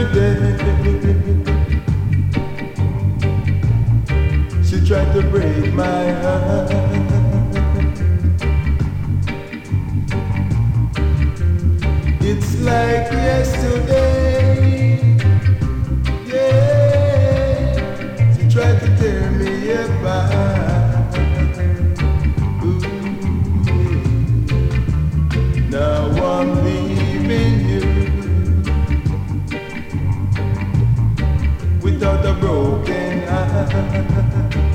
yesterday. She tried to break my heart. It's like yesterday. Yeah, she tried to tear me apart. Ooh, yeah. Now I'm leaving you without a broken heart.